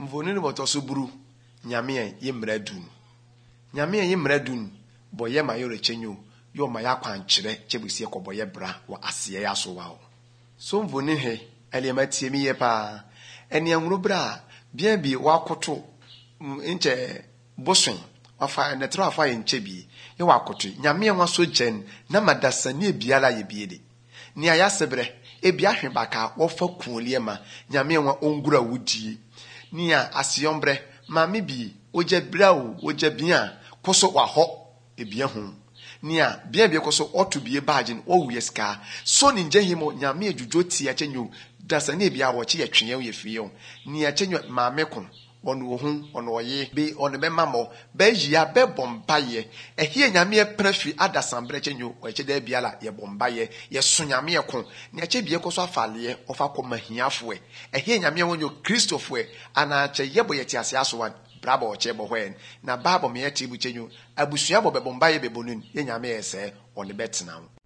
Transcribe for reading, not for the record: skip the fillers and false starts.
mvoni boto so buru nyame ye mradun nyame ye mradun boye mayore chenyo yo maya kwankyere chebusie koboye bra wa asiye ya so wa so mvoni he elema tiemi ye pa eni anwuru bra bien bi wakoto nche boson afa netra afa ye nche bi ye wakoto nyame nwa so gen na madasani ebiala ye biede ni aya sebre ebi ahwe baka wofa kuolie ma nyame nwa ongura wudie ni a asiombre mame bi oje brao oje bia koso wa ho ebia hu ni a bia bia koso otu bie bagin o wieska so ni nje himo nyame adwudwo ti a chenyo dasani bia wo che ye twen ye fiyo ni a chenyo mame kun onu hu onu oye be onu be mamo be yia be bombaye ehie nyame prefi adasambre chenyo o che da biala ye bombaye ye so nyame kun ni a che bie koso afale ofa koma hiafo ehie nyame wonyo Christopher ana che yebo ye ti ase aso wan brabo o che bo hwen na babo me ye ti bu chenyo abusua bo be bombaye be bonun ye nyame ese onu betena